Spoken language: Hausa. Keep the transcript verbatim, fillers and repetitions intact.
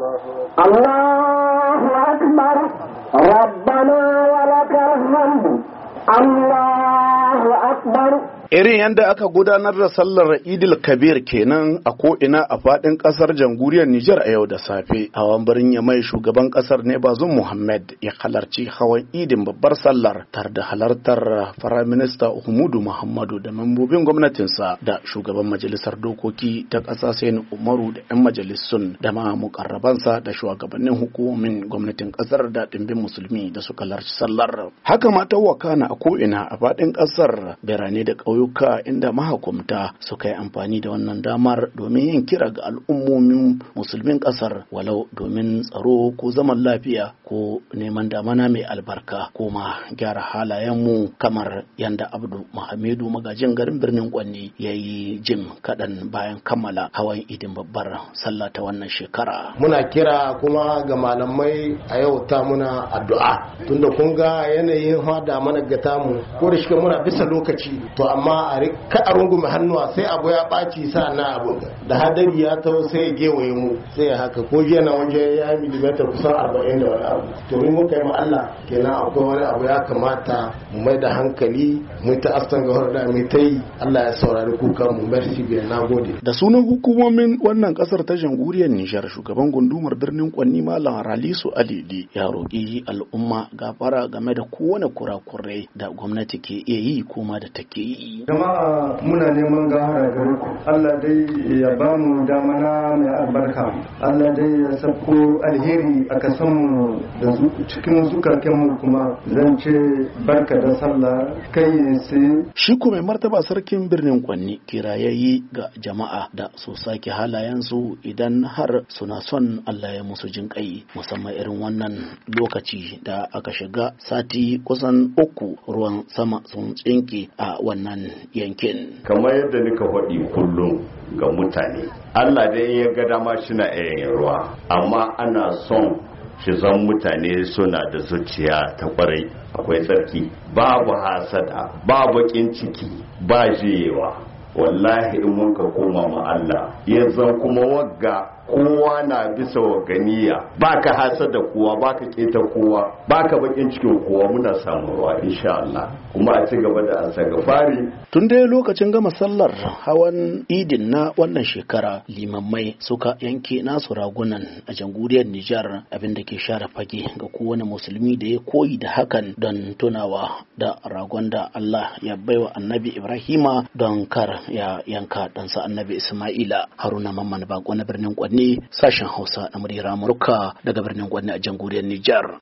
Allahu akbar rabbana wa lakal hamd Allahu akbar. Irin yadda aka gudanar da sallar Idil Kabir kenan a ko'ina a faɗin ƙasar jamhuriyar Nijar a yau da safe. Hawan birnin ya mai shugaban ƙasar ne Bazoum Muhammad ya halarci hawan idin babbar sallar tare da halartar Firaminista Uhumudu Muhammadu da membobin gwamnatinsa da shugaban majalisar dokoki ta ƙasa Sani Umaru da 'yan majalisun da ma mukarrabansa da shugabannin hukumomin gwamnatin ƙasar da ɗimbin musulmi da suka halarci sallar. Haka ma ta wakana a ko'ina a faɗin ƙasar, birane da ƙauye Yuka inda mahukumta suka yi amfani da wannan damar domin yin kira ga al'ummomin musulmin kasar, walau domin tsaro ko zaman lafiya ko neman damana mai albarka ko ma gyara halayenmu, kamar yanda Abdu Muhammadu magajin garin birnin Kwanni ya yi jim kaɗan bayan kammala hawan idin babbar sallah ta wannan shekara. Muna kira kuma ga malamai a yau ta muna addu'a tunda kun ga yanayin hada mana ga tamu, ko da shi muna bisa lokaci to amma amma a ka a rungume hannuwa sai abu ya ɓaci sa na abu da hadari ya taho sai ya gewaye mu sai ya haka ko jiya na waje ya yi milimetar kusan arba'in da wani abu to mun muka yi ma Allah kenan akwai wani abu ya kamata mu mai da hankali mu ta astan ga da mu ta yi Allah ya saurari kuka mu merci bien nagode. Da sunan hukumomin wannan kasar ta jamhuriyar Nijar, shugaban gundumar birnin Kwanni Malam Ralisu Alidi ya roƙi al'umma gafara game da kowane kurakurai da gwamnati ke iya yi kuma da take yi. Jama'a muna neman gafara gare ku. Allah dai ya ba mu damana mai albarka. Allah dai ya sako alheri a kasan mu da cikin zukaken mu kuma zan ce barka da sallah kai sai. Shi ko mai martaba sarkin birnin Kwanni kirayayi ga jama'a da su sake halayensu idan har suna son Allah ya musu jinƙai, musamman irin wannan lokaci da aka shiga sati kusan uku ruwan sama sun tsinke a wannan yankin. Kamar yadda nika faɗi kullum ga mutane, Allah dai ya ga dama shi na yin ruwa, amma ana son shi zan mutane suna da zuciya ta kwarai, akwai tsarki, babu hasada, babu bakin ciki, ba jiyewa. Wallahi in mun ka koma ma Allah yanzu kuma wagga kowa na bisa waganiya, baka hasada kowa, baka keta kowa, baka bakin cikin kowa, muna samu ruwa insha Allah, kuma a ci gaba da asagafari. Tun dai lokacin gama sallar hawan idin na wannan shekara, limammai suka yanke nasu ragunan a jamhuriyar Nijar, abin da ke share fage ga kowane musulmi da ya koyi da hakan don tunawa da ragon da Allah ya baiwa Annabi Ibrahima don kar ya yanka ɗansa Annabi Isma'ila. Haruna Mamman Bako na birnin Kwanni, sashen Hausa na muryar Amurka daga birnin Kwanni a jamhuriyar Nijar.